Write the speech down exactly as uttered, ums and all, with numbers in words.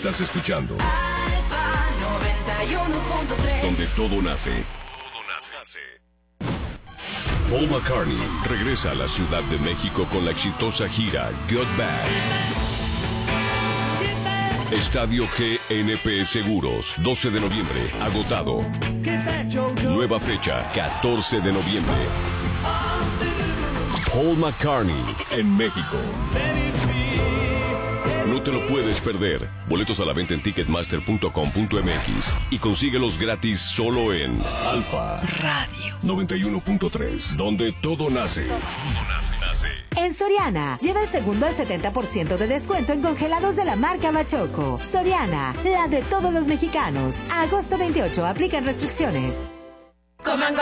Estás escuchando Alfa noventa y uno punto tres. donde todo nace. Todo nace. Paul McCartney regresa a la Ciudad de México con la exitosa gira Get Back. Estadio G N P Seguros, doce de noviembre, agotado. Nueva fecha, catorce de noviembre. Paul McCartney en México. No te lo puedes perder. Boletos a la venta en ticketmaster punto com punto m x y consíguelos gratis solo en Alfa Radio noventa y uno punto tres, donde todo nace. Todo nace, nace. En Soriana, lleva el segundo al setenta por ciento de descuento en congelados de la marca Bachoco. Soriana, la de todos los mexicanos. A agosto veintiocho, aplican restricciones. Comango